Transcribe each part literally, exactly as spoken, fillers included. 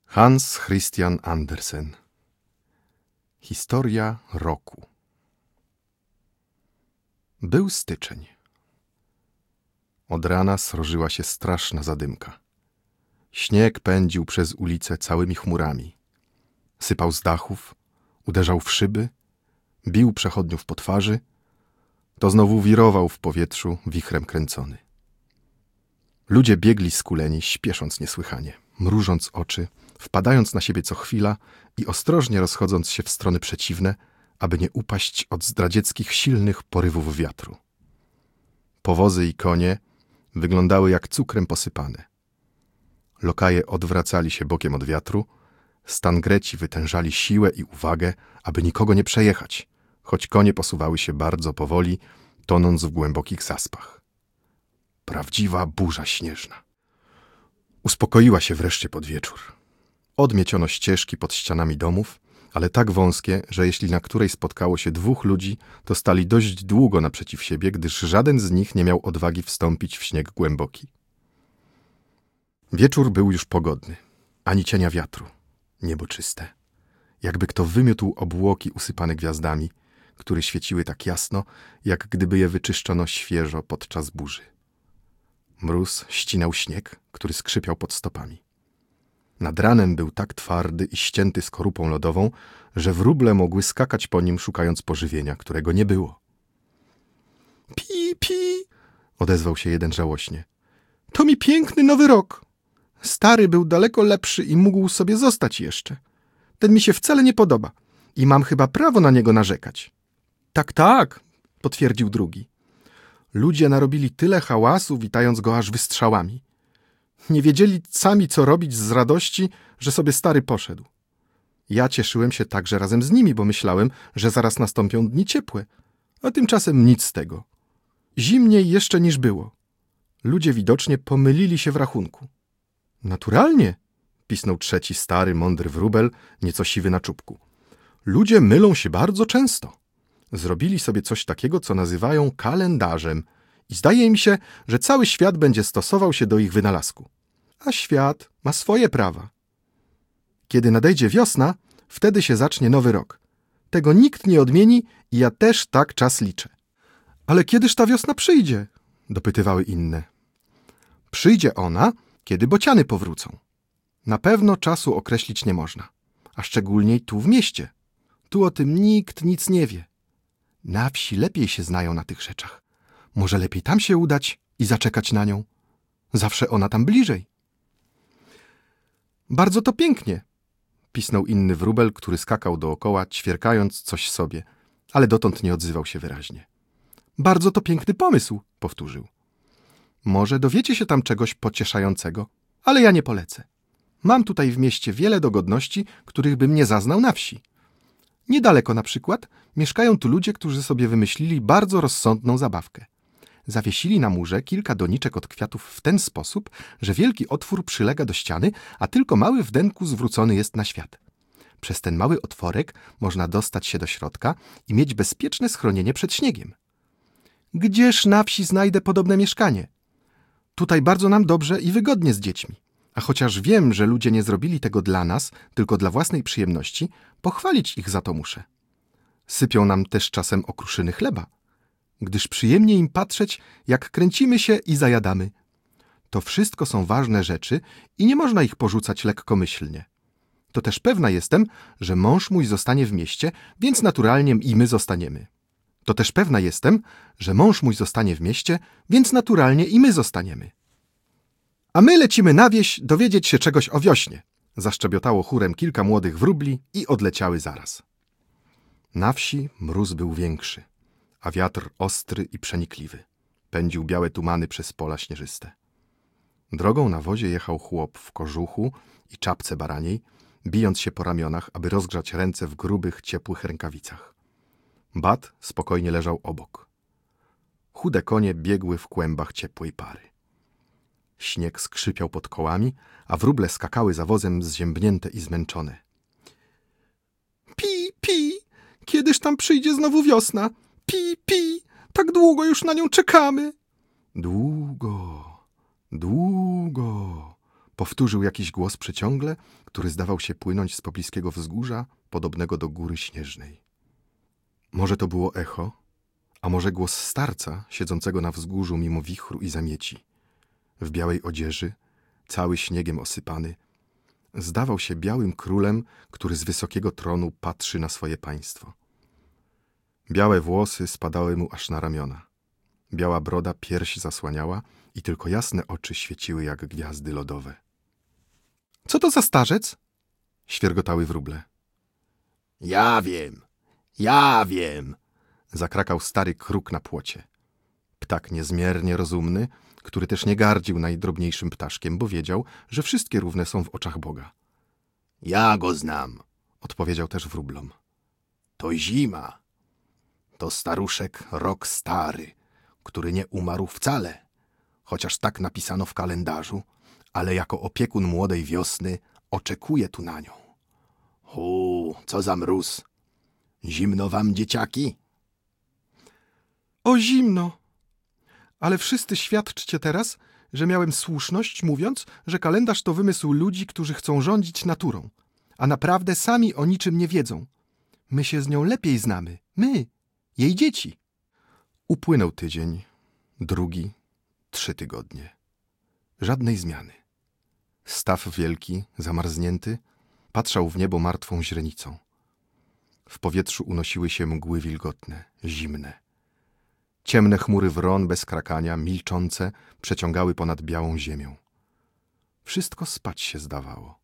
Hans Christian Andersen. Historia roku. Był styczeń. Od rana srożyła się straszna zadymka. Śnieg pędził przez ulice całymi chmurami. Sypał z dachów, uderzał w szyby, bił przechodniów po twarzy, to znowu wirował w powietrzu wichrem kręcony. Ludzie biegli skuleni, śpiesząc niesłychanie, mrużąc oczy, wpadając na siebie co chwila i ostrożnie rozchodząc się w strony przeciwne, aby nie upaść od zdradzieckich silnych porywów wiatru. Powozy i konie wyglądały jak cukrem posypane. Lokaje odwracali się bokiem od wiatru, stangreci wytężali siłę i uwagę, aby nikogo nie przejechać, choć konie posuwały się bardzo powoli, tonąc w głębokich zaspach. Prawdziwa burza śnieżna. Uspokoiła się wreszcie pod wieczór. Odmieciono ścieżki pod ścianami domów, ale tak wąskie, że jeśli na której spotkało się dwóch ludzi, to stali dość długo naprzeciw siebie, gdyż żaden z nich nie miał odwagi wstąpić w śnieg głęboki. Wieczór był już pogodny, ani cienia wiatru, niebo czyste. Jakby kto wymiótł obłoki usypane gwiazdami, które świeciły tak jasno, jak gdyby je wyczyszczono świeżo podczas burzy. Mróz ścinał śnieg, który skrzypiał pod stopami. Nad ranem był tak twardy i ścięty skorupą lodową, że wróble mogły skakać po nim, szukając pożywienia, którego nie było. Pi, pi, odezwał się jeden żałośnie. To mi piękny nowy rok. Stary był daleko lepszy i mógł sobie zostać jeszcze. Ten mi się wcale nie podoba i mam chyba prawo na niego narzekać. Tak, tak, potwierdził drugi. Ludzie narobili tyle hałasu, witając go aż wystrzałami. Nie wiedzieli sami, co robić z radości, że sobie stary poszedł. Ja cieszyłem się także razem z nimi, bo myślałem, że zaraz nastąpią dni ciepłe, a tymczasem nic z tego. Zimniej jeszcze niż było. Ludzie widocznie pomylili się w rachunku. Naturalnie, pisnął trzeci stary, mądry wróbel, nieco siwy na czubku. Ludzie mylą się bardzo często. Zrobili sobie coś takiego, co nazywają kalendarzem i zdaje mi się, że cały świat będzie stosował się do ich wynalazku. A świat ma swoje prawa. Kiedy nadejdzie wiosna, wtedy się zacznie nowy rok. Tego nikt nie odmieni i ja też tak czas liczę. Ale kiedyż ta wiosna przyjdzie? Dopytywały inne. Przyjdzie ona, kiedy bociany powrócą. Na pewno czasu określić nie można, a szczególnie tu w mieście. Tu o tym nikt nic nie wie. Na wsi lepiej się znają na tych rzeczach. Może lepiej tam się udać i zaczekać na nią. Zawsze ona tam bliżej. Bardzo to pięknie, pisnął inny wróbel, który skakał dookoła, ćwierkając coś sobie, ale dotąd nie odzywał się wyraźnie. Bardzo to piękny pomysł, powtórzył. Może dowiecie się tam czegoś pocieszającego, ale ja nie polecę. Mam tutaj w mieście wiele dogodności, których bym nie zaznał na wsi. Niedaleko na przykład mieszkają tu ludzie, którzy sobie wymyślili bardzo rozsądną zabawkę. Zawiesili na murze kilka doniczek od kwiatów w ten sposób, że wielki otwór przylega do ściany, a tylko mały w denku zwrócony jest na świat. Przez ten mały otworek można dostać się do środka i mieć bezpieczne schronienie przed śniegiem. Gdzież na wsi znajdę podobne mieszkanie? Tutaj bardzo nam dobrze i wygodnie z dziećmi. A chociaż wiem, że ludzie nie zrobili tego dla nas, tylko dla własnej przyjemności, pochwalić ich za to muszę. Sypią nam też czasem okruszyny chleba, gdyż przyjemnie im patrzeć, jak kręcimy się i zajadamy. To wszystko są ważne rzeczy i nie można ich porzucać lekkomyślnie. To też pewna jestem, że mąż mój zostanie w mieście, więc naturalnie i my zostaniemy. To też pewna jestem, że mąż mój zostanie w mieście, więc naturalnie i my zostaniemy. A my lecimy na wieś dowiedzieć się czegoś o wiośnie. Zaszczebiotało chórem kilka młodych wróbli i odleciały zaraz. Na wsi mróz był większy, a wiatr ostry i przenikliwy. Pędził białe tumany przez pola śnieżyste. Drogą na wozie jechał chłop w kożuchu i czapce baraniej, bijąc się po ramionach, aby rozgrzać ręce w grubych, ciepłych rękawicach. Bat spokojnie leżał obok. Chude konie biegły w kłębach ciepłej pary. Śnieg skrzypiał pod kołami, a wróble skakały za wozem zziębnięte i zmęczone. Pi, pi, kiedyż tam przyjdzie znowu wiosna? Pi, pi, tak długo już na nią czekamy. Długo, długo, Powtórzył jakiś głos przeciągle, który zdawał się płynąć z pobliskiego wzgórza, podobnego do góry śnieżnej. Może to było echo, a może głos starca siedzącego na wzgórzu mimo wichru i zamieci. W białej odzieży, cały śniegiem osypany, zdawał się białym królem, który z wysokiego tronu patrzy na swoje państwo. Białe włosy spadały mu aż na ramiona. Biała broda pierś zasłaniała i tylko jasne oczy świeciły jak gwiazdy lodowe. — Co to za starzec? — świergotały wróble. — Ja wiem, ja wiem! — zakrakał stary kruk na płocie. Ptak niezmiernie rozumny, który też nie gardził najdrobniejszym ptaszkiem, bo wiedział, że wszystkie równe są w oczach Boga. — Ja go znam! — odpowiedział też wróblom. — To zima. To staruszek rok stary, który nie umarł wcale, chociaż tak napisano w kalendarzu, ale jako opiekun młodej wiosny oczekuje tu na nią. Hu, co za mróz! Zimno wam, dzieciaki? O, zimno! Ale wszyscy świadczcie teraz, że miałem słuszność, mówiąc, że kalendarz to wymysł ludzi, którzy chcą rządzić naturą, a naprawdę sami o niczym nie wiedzą. My się z nią lepiej znamy, my, jej dzieci. Upłynął tydzień, drugi, trzy tygodnie. Żadnej zmiany. Staw wielki, zamarznięty, patrzał w niebo martwą źrenicą. W powietrzu unosiły się mgły wilgotne, zimne. Ciemne chmury wron bez krakania, milczące, przeciągały ponad białą ziemią. Wszystko spać się zdawało.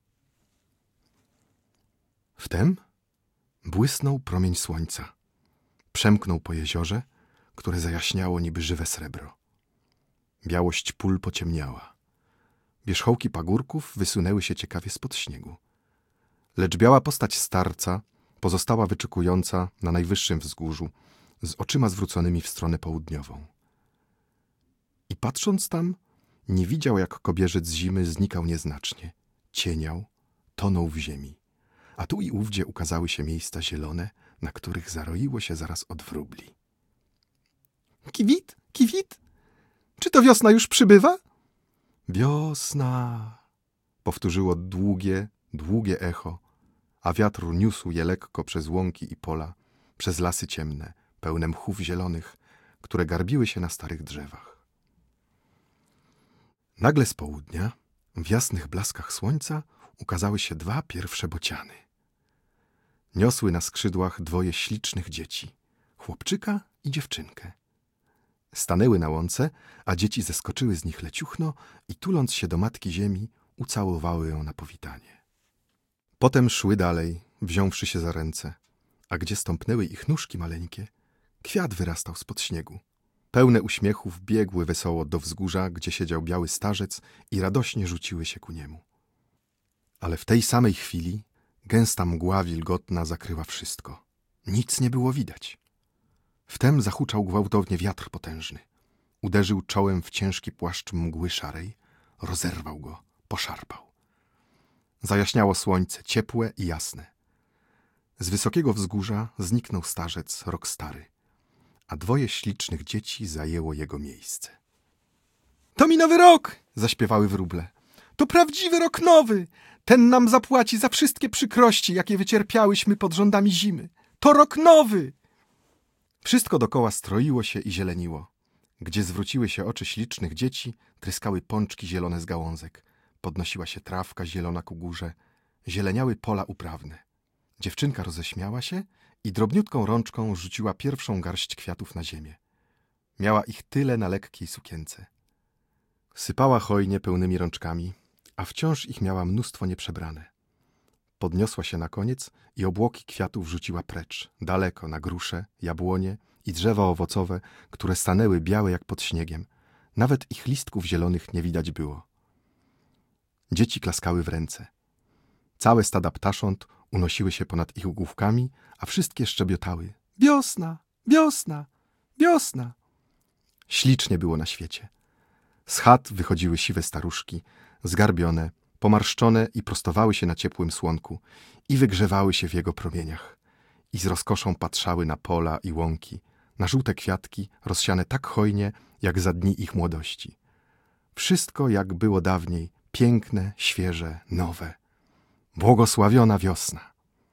Wtem błysnął promień słońca. Przemknął po jeziorze, które zajaśniało niby żywe srebro. Białość pól pociemniała. Wierzchołki pagórków wysunęły się ciekawie spod śniegu. Lecz biała postać starca pozostała wyczekująca na najwyższym wzgórzu, z oczyma zwróconymi w stronę południową. I patrząc tam, nie widział, jak kobierzec zimy znikał nieznacznie, cieniał, tonął w ziemi, a tu i ówdzie ukazały się miejsca zielone, na których zaroiło się zaraz od wróbli. Kiwit, kiwit, czy to wiosna już przybywa? Wiosna, powtórzyło długie, długie echo, a wiatr niósł je lekko przez łąki i pola, przez lasy ciemne, pełne mchów zielonych, które garbiły się na starych drzewach. Nagle z południa, w jasnych blaskach słońca, ukazały się dwa pierwsze bociany. Niosły na skrzydłach dwoje ślicznych dzieci, chłopczyka i dziewczynkę. Stanęły na łące, a dzieci zeskoczyły z nich leciuchno i tuląc się do matki ziemi, ucałowały ją na powitanie. Potem szły dalej, wziąwszy się za ręce, a gdzie stąpnęły ich nóżki maleńkie, kwiat wyrastał spod śniegu. Pełne uśmiechów biegły wesoło do wzgórza, gdzie siedział biały starzec i radośnie rzuciły się ku niemu. Ale w tej samej chwili gęsta mgła wilgotna zakryła wszystko. Nic nie było widać. Wtem zahuczał gwałtownie wiatr potężny. Uderzył czołem w ciężki płaszcz mgły szarej, rozerwał go, poszarpał. Zajaśniało słońce, ciepłe i jasne. Z wysokiego wzgórza zniknął starzec, rok stary, a dwoje ślicznych dzieci zajęło jego miejsce. To mi nowy rok! Zaśpiewały wróble. To prawdziwy rok nowy! Ten nam zapłaci za wszystkie przykrości, jakie wycierpiałyśmy pod rządami zimy. To rok nowy! Wszystko dokoła stroiło się i zieleniło. Gdzie zwróciły się oczy ślicznych dzieci, tryskały pączki zielone z gałązek. Podnosiła się trawka zielona ku górze. Zieleniały pola uprawne. Dziewczynka roześmiała się i drobniutką rączką rzuciła pierwszą garść kwiatów na ziemię. Miała ich tyle na lekkiej sukience. Sypała hojnie pełnymi rączkami, a wciąż ich miała mnóstwo nieprzebrane. Podniosła się na koniec i obłoki kwiatów rzuciła precz, daleko na grusze, jabłonie i drzewa owocowe, które stanęły białe jak pod śniegiem. Nawet ich listków zielonych nie widać było. Dzieci klaskały w ręce. Całe stada ptasząt unosiły się ponad ich główkami, a wszystkie szczebiotały. Wiosna, wiosna, wiosna. Ślicznie było na świecie. Z chat wychodziły siwe staruszki, zgarbione, pomarszczone i prostowały się na ciepłym słonku i wygrzewały się w jego promieniach. I z rozkoszą patrzały na pola i łąki, na żółte kwiatki rozsiane tak hojnie, jak za dni ich młodości. Wszystko, jak było dawniej, piękne, świeże, nowe. Błogosławiona wiosna.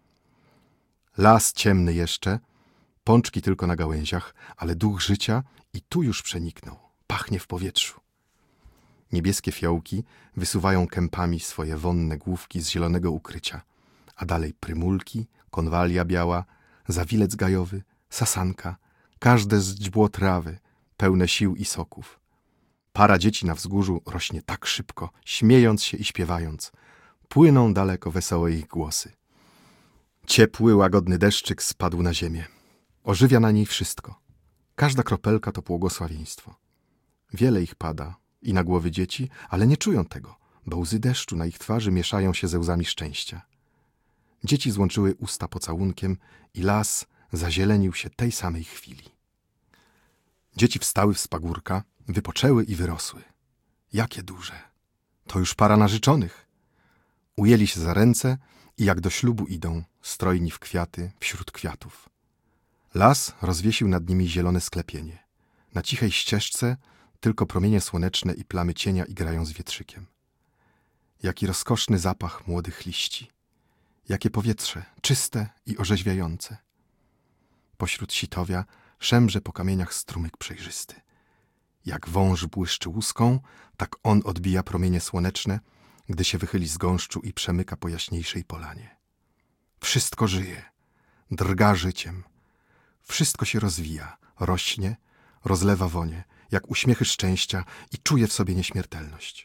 Las ciemny jeszcze, pączki tylko na gałęziach, ale duch życia i tu już przeniknął, pachnie w powietrzu. Niebieskie fiołki wysuwają kępami swoje wonne główki z zielonego ukrycia, a dalej prymulki, konwalia biała, zawilec gajowy, sasanka, każde zdźbło trawy, pełne sił i soków. Para dzieci na wzgórzu rośnie tak szybko, śmiejąc się i śpiewając. Płyną daleko wesołe ich głosy. Ciepły, łagodny deszczyk spadł na ziemię. Ożywia na niej wszystko. Każda kropelka to błogosławieństwo. Wiele ich pada i na głowy dzieci, ale nie czują tego, bo łzy deszczu na ich twarzy mieszają się ze łzami szczęścia. Dzieci złączyły usta pocałunkiem i las zazielenił się tej samej chwili. Dzieci wstały z pagórka, wypoczęły i wyrosły. Jakie duże! To już para narzeczonych. Ujęli się za ręce i jak do ślubu idą, strojni w kwiaty wśród kwiatów. Las rozwiesił nad nimi zielone sklepienie. Na cichej ścieżce tylko promienie słoneczne i plamy cienia igrają z wietrzykiem. Jaki rozkoszny zapach młodych liści. Jakie powietrze, czyste i orzeźwiające. Pośród sitowia szemrze po kamieniach strumyk przejrzysty. Jak wąż błyszczy łuską, tak on odbija promienie słoneczne, gdy się wychyli z gąszczu i przemyka po jaśniejszej polanie. Wszystko żyje, drga życiem. Wszystko się rozwija, rośnie, rozlewa wonie, jak uśmiechy szczęścia i czuje w sobie nieśmiertelność.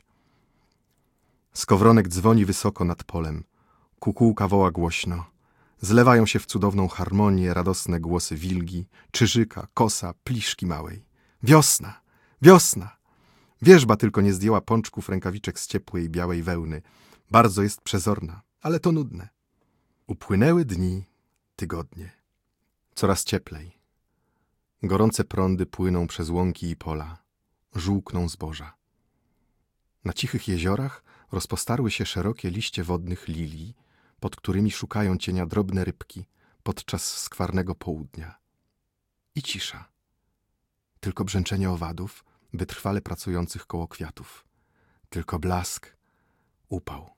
Skowronek dzwoni wysoko nad polem, kukułka woła głośno. Zlewają się w cudowną harmonię radosne głosy wilgi, czyżyka, kosa, pliszki małej. Wiosna! Wiosna! Wierzba tylko nie zdjęła pączków rękawiczek z ciepłej, białej wełny. Bardzo jest przezorna, ale to nudne. Upłynęły dni, tygodnie. Coraz cieplej. Gorące prądy płyną przez łąki i pola. Żółkną zboża. Na cichych jeziorach rozpostarły się szerokie liście wodnych lilii, pod którymi szukają cienia drobne rybki podczas skwarnego południa. I cisza. Tylko brzęczenie owadów, wytrwale pracujących koło kwiatów. Tylko blask, upał.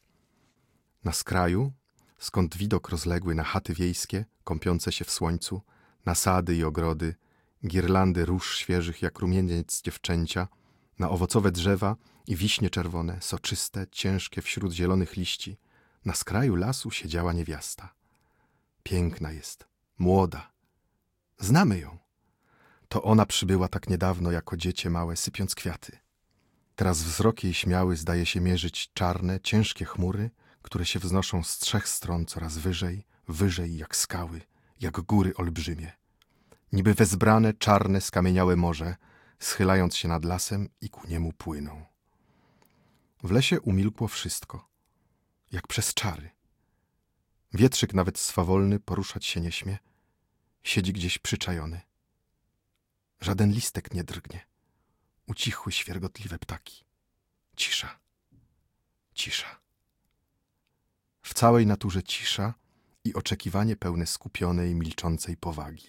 Na skraju, skąd widok rozległy na chaty wiejskie, kąpiące się w słońcu, na sady i ogrody, girlandy róż świeżych jak rumieniec dziewczęcia, na owocowe drzewa i wiśnie czerwone, soczyste, ciężkie wśród zielonych liści, na skraju lasu siedziała niewiasta. Piękna jest, młoda. Znamy ją. To ona przybyła tak niedawno jako dziecię małe, sypiąc kwiaty. Teraz wzrok jej śmiały zdaje się mierzyć czarne, ciężkie chmury, które się wznoszą z trzech stron coraz wyżej, wyżej jak skały, jak góry olbrzymie. Niby wezbrane, czarne, skamieniałe morze, schylając się nad lasem i ku niemu płyną. W lesie umilkło wszystko, jak przez czary. Wietrzyk nawet swawolny poruszać się nie śmie, siedzi gdzieś przyczajony. Żaden listek nie drgnie. Ucichły świergotliwe ptaki. Cisza. Cisza. W całej naturze cisza i oczekiwanie pełne skupionej, milczącej powagi.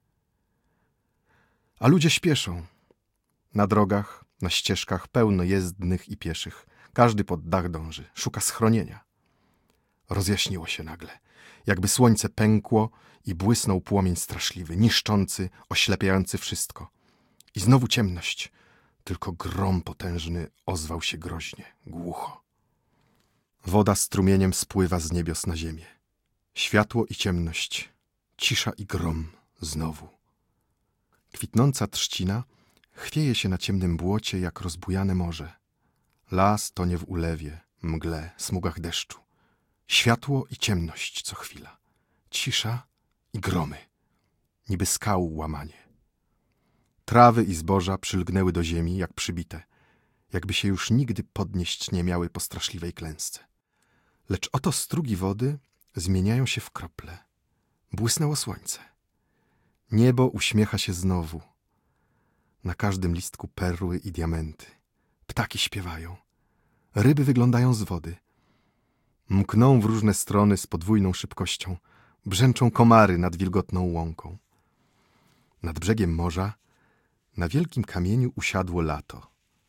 A ludzie śpieszą. Na drogach, na ścieżkach pełno jezdnych i pieszych. Każdy pod dach dąży, szuka schronienia. Rozjaśniło się nagle, jakby słońce pękło i błysnął płomień straszliwy, niszczący, oślepiający wszystko. I znowu ciemność, tylko grom potężny ozwał się groźnie, głucho. Woda strumieniem spływa z niebios na ziemię. Światło i ciemność, cisza i grom znowu. Kwitnąca trzcina chwieje się na ciemnym błocie jak rozbujane morze. Las tonie w ulewie, mgle, smugach deszczu. Światło i ciemność co chwila. Cisza i gromy, niby skał łamanie. Trawy i zboża przylgnęły do ziemi jak przybite, jakby się już nigdy podnieść nie miały po straszliwej klęsce. Lecz oto strugi wody zmieniają się w krople. Błysnęło słońce. Niebo uśmiecha się znowu. Na każdym listku perły i diamenty. Ptaki śpiewają. Ryby wyglądają z wody. Mkną w różne strony z podwójną szybkością. Brzęczą komary nad wilgotną łąką. Nad brzegiem morza na wielkim kamieniu usiadło lato.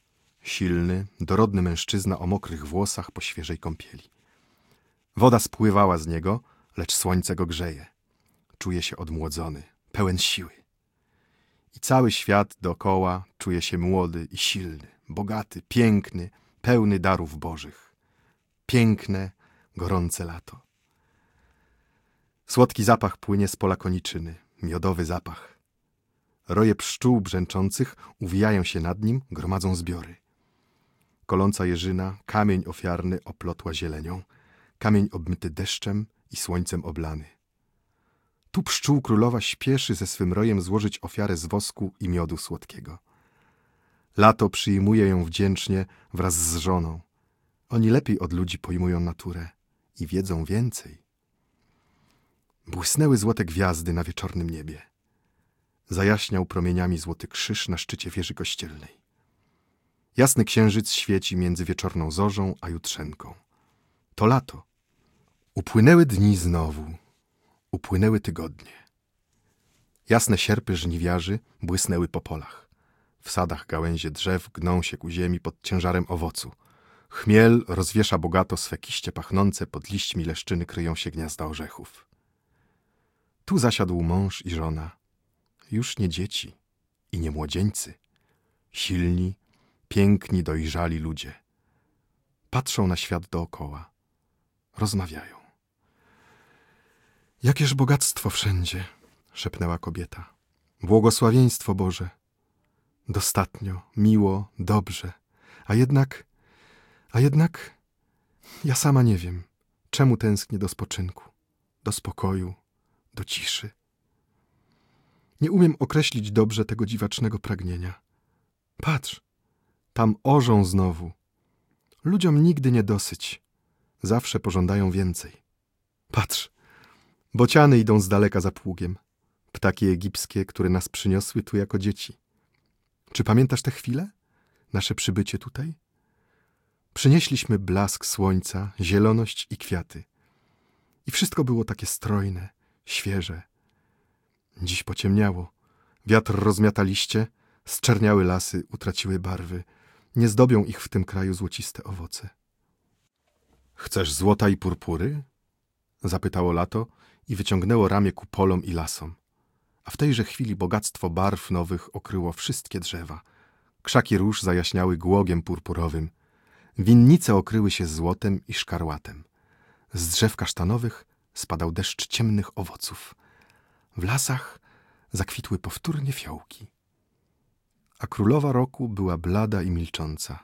Silny, dorodny mężczyzna o mokrych włosach po świeżej kąpieli. Woda spływała z niego, lecz słońce go grzeje. Czuje się odmłodzony, pełen siły. I cały świat dookoła czuje się młody i silny, bogaty, piękny, pełny darów bożych. Piękne, gorące lato. Słodki zapach płynie z pola koniczyny, miodowy zapach. Roje pszczół brzęczących uwijają się nad nim, gromadzą zbiory. Koląca jeżyna, kamień ofiarny oplotła zielenią, kamień obmyty deszczem i słońcem oblany. Tu pszczół królowa śpieszy ze swym rojem złożyć ofiarę z wosku i miodu słodkiego. Lato przyjmuje ją wdzięcznie wraz z żoną. Oni lepiej od ludzi pojmują naturę i wiedzą więcej. Błysnęły złote gwiazdy na wieczornym niebie. Zajaśniał promieniami złoty krzyż na szczycie wieży kościelnej. Jasny księżyc świeci między wieczorną zorzą a jutrzenką. To lato. Upłynęły dni znowu. Upłynęły tygodnie. Jasne sierpy żniwiarzy błysnęły po polach. W sadach gałęzie drzew gną się ku ziemi pod ciężarem owocu. Chmiel rozwiesza bogato swe kiście pachnące, pod liśćmi leszczyny kryją się gniazda orzechów. Tu zasiadł mąż i żona. Już nie dzieci i nie młodzieńcy. Silni, piękni, dojrzali ludzie. Patrzą na świat dookoła. Rozmawiają. Jakież bogactwo wszędzie, szepnęła kobieta. Błogosławieństwo Boże. Dostatnio, miło, dobrze. A jednak, a jednak, ja sama nie wiem, czemu tęsknię do spoczynku, do spokoju, do ciszy. Nie umiem określić dobrze tego dziwacznego pragnienia. Patrz, tam orzą znowu. Ludziom nigdy nie dosyć. Zawsze pożądają więcej. Patrz, bociany idą z daleka za pługiem. Ptaki egipskie, które nas przyniosły tu jako dzieci. Czy pamiętasz te chwile? Nasze przybycie tutaj? Przynieśliśmy blask słońca, zieloność i kwiaty. I wszystko było takie strojne, świeże. Dziś pociemniało. Wiatr rozmiata liście, zczerniały lasy, utraciły barwy. Nie zdobią ich w tym kraju złociste owoce. Chcesz złota i purpury? Zapytało lato i wyciągnęło ramię ku polom i lasom. A w tejże chwili bogactwo barw nowych okryło wszystkie drzewa. Krzaki róż zajaśniały głogiem purpurowym. Winnice okryły się złotem i szkarłatem. Z drzew kasztanowych spadał deszcz ciemnych owoców. W lasach zakwitły powtórnie fiołki. A królowa roku była blada i milcząca.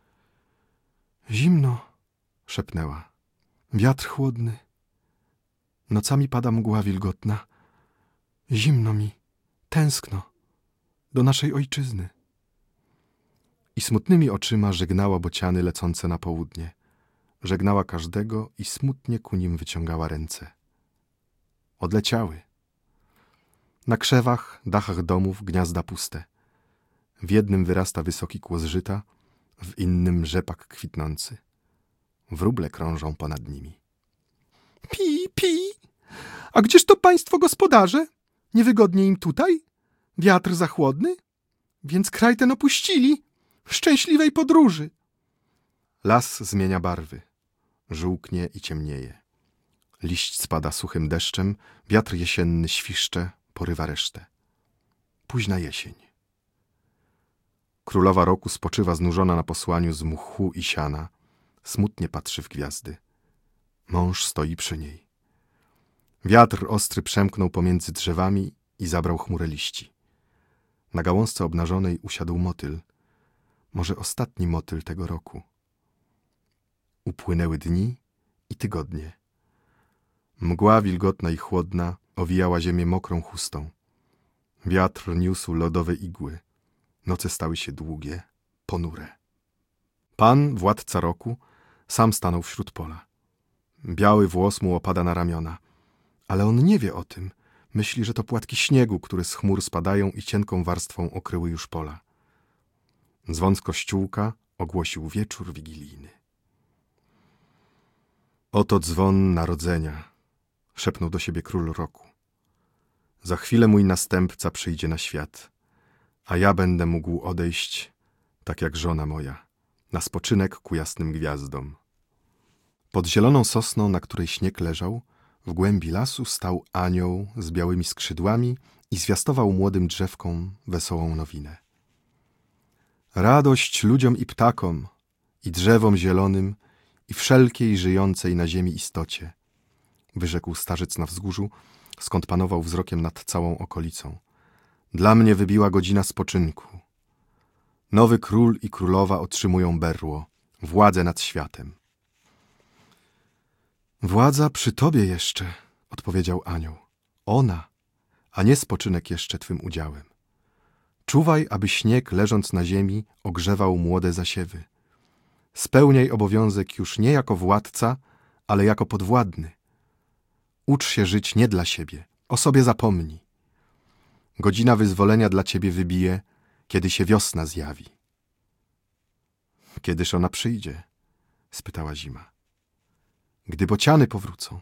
Zimno, szepnęła. Wiatr chłodny. Nocami pada mgła wilgotna. Zimno mi, tęskno do naszej ojczyzny. I smutnymi oczyma żegnała bociany lecące na południe. Żegnała każdego i smutnie ku nim wyciągała ręce. Odleciały. Na krzewach, dachach domów gniazda puste. W jednym wyrasta wysoki kłos żyta, w innym rzepak kwitnący. Wróble krążą ponad nimi. Pi, pi! A gdzież to państwo gospodarze? Niewygodnie im tutaj? Wiatr za chłodny? Więc kraj ten opuścili. Szczęśliwej podróży! Las zmienia barwy. Żółknie i ciemnieje. Liść spada suchym deszczem, wiatr jesienny świszcze, porywa resztę. Późna jesień. Królowa roku spoczywa znużona na posłaniu z mchu i siana. Smutnie patrzy w gwiazdy. Mąż stoi przy niej. Wiatr ostry przemknął pomiędzy drzewami i zabrał chmurę liści. Na gałązce obnażonej usiadł motyl. Może ostatni motyl tego roku. Upłynęły dni i tygodnie. Mgła wilgotna i chłodna owijała ziemię mokrą chustą. Wiatr niósł lodowe igły. Noce stały się długie, ponure. Pan, władca roku, sam stanął wśród pola. Biały włos mu opada na ramiona. Ale on nie wie o tym. Myśli, że to płatki śniegu, które z chmur spadają i cienką warstwą okryły już pola. Dzwon z kościółka ogłosił wieczór wigilijny. Oto dzwon narodzenia, szepnął do siebie król roku. Za chwilę mój następca przyjdzie na świat, a ja będę mógł odejść, tak jak żona moja, na spoczynek ku jasnym gwiazdom. Pod zieloną sosną, na której śnieg leżał, w głębi lasu stał anioł z białymi skrzydłami i zwiastował młodym drzewkom wesołą nowinę. Radość ludziom i ptakom, i drzewom zielonym, i wszelkiej żyjącej na ziemi istocie, wyrzekł starzec na wzgórzu, skąd panował wzrokiem nad całą okolicą. Dla mnie wybiła godzina spoczynku. Nowy król i królowa otrzymują berło, władzę nad światem. Władza przy tobie jeszcze, odpowiedział anioł. Ona, a nie spoczynek jeszcze twym udziałem. Czuwaj, aby śnieg, leżąc na ziemi, ogrzewał młode zasiewy. Spełniaj obowiązek już nie jako władca, ale jako podwładny. Ucz się żyć nie dla siebie, o sobie zapomnij. Godzina wyzwolenia dla ciebie wybije, kiedy się wiosna zjawi. Kiedyż ona przyjdzie? Spytała zima. Gdy bociany powrócą.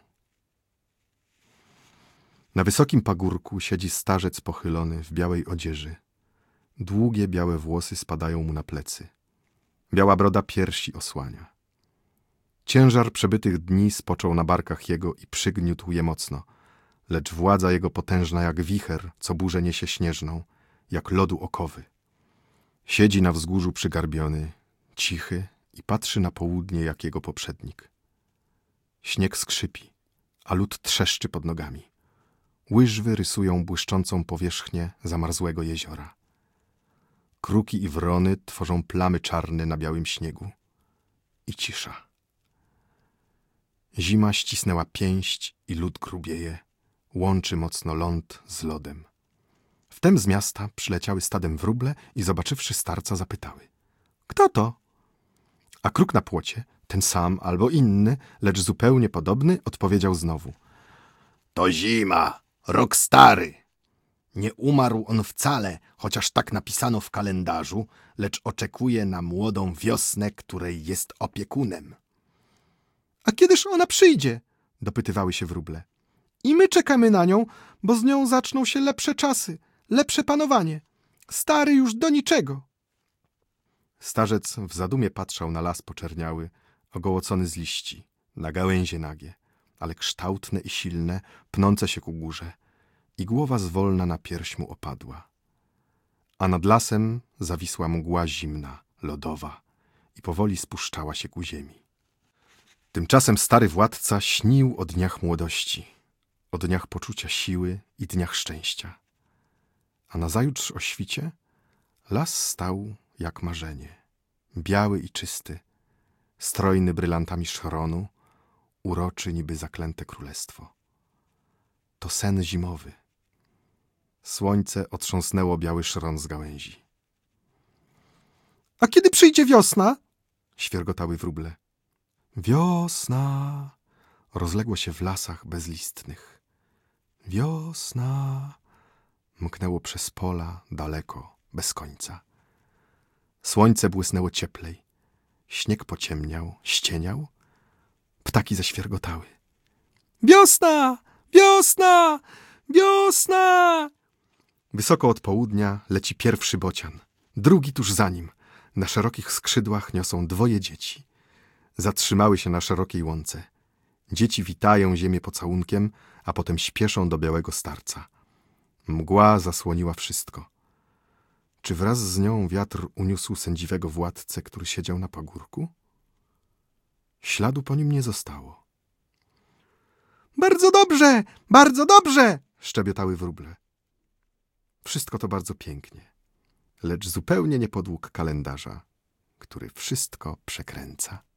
Na wysokim pagórku siedzi starzec pochylony w białej odzieży. Długie białe włosy spadają mu na plecy. Biała broda piersi osłania. Ciężar przebytych dni spoczął na barkach jego i przygniótł je mocno, lecz władza jego potężna jak wicher, co burzę niesie śnieżną, jak lodu okowy. Siedzi na wzgórzu przygarbiony, cichy i patrzy na południe jak jego poprzednik. Śnieg skrzypi, a lód trzeszczy pod nogami. Łyżwy rysują błyszczącą powierzchnię zamarzłego jeziora. Kruki i wrony tworzą plamy czarne na białym śniegu. I cisza. Zima ścisnęła pięść i lód grubieje. Łączy mocno ląd z lodem. Wtem z miasta przyleciały stadem wróble i zobaczywszy starca zapytały. Kto to? A kruk na płocie, ten sam albo inny, lecz zupełnie podobny, odpowiedział znowu. To zima, rok stary. Nie umarł on wcale, chociaż tak napisano w kalendarzu, lecz oczekuje na młodą wiosnę, której jest opiekunem. A kiedyż ona przyjdzie? Dopytywały się wróble. I my czekamy na nią, bo z nią zaczną się lepsze czasy, lepsze panowanie. Stary już do niczego. Starzec w zadumie patrzał na las poczerniały, ogołocony z liści, na gałęzie nagie, ale kształtne i silne, pnące się ku górze, i głowa zwolna na pierś mu opadła. A nad lasem zawisła mgła zimna, lodowa i powoli spuszczała się ku ziemi. Tymczasem stary władca śnił o dniach młodości, o dniach poczucia siły i dniach szczęścia. A nazajutrz o świcie las stał jak marzenie, biały i czysty, strojny brylantami szronu, uroczy niby zaklęte królestwo. To sen zimowy. Słońce otrząsnęło biały szron z gałęzi. A kiedy przyjdzie wiosna? Świergotały wróble. Wiosna! Rozległo się w lasach bezlistnych. Wiosna! Mknęło przez pola, daleko, bez końca. Słońce błysnęło cieplej. Śnieg pociemniał, ścieniał. Ptaki zaświergotały. Wiosna! Wiosna! Wiosna! Wysoko od południa leci pierwszy bocian. Drugi tuż za nim. Na szerokich skrzydłach niosą dwoje dzieci. Zatrzymały się na szerokiej łące. Dzieci witają ziemię pocałunkiem, a potem śpieszą do białego starca. Mgła zasłoniła wszystko. Czy wraz z nią wiatr uniósł sędziwego władcę, który siedział na pagórku? Śladu po nim nie zostało. Bardzo dobrze, bardzo dobrze! Szczebiotały wróble. Wszystko to bardzo pięknie, lecz zupełnie nie podług kalendarza, który wszystko przekręca.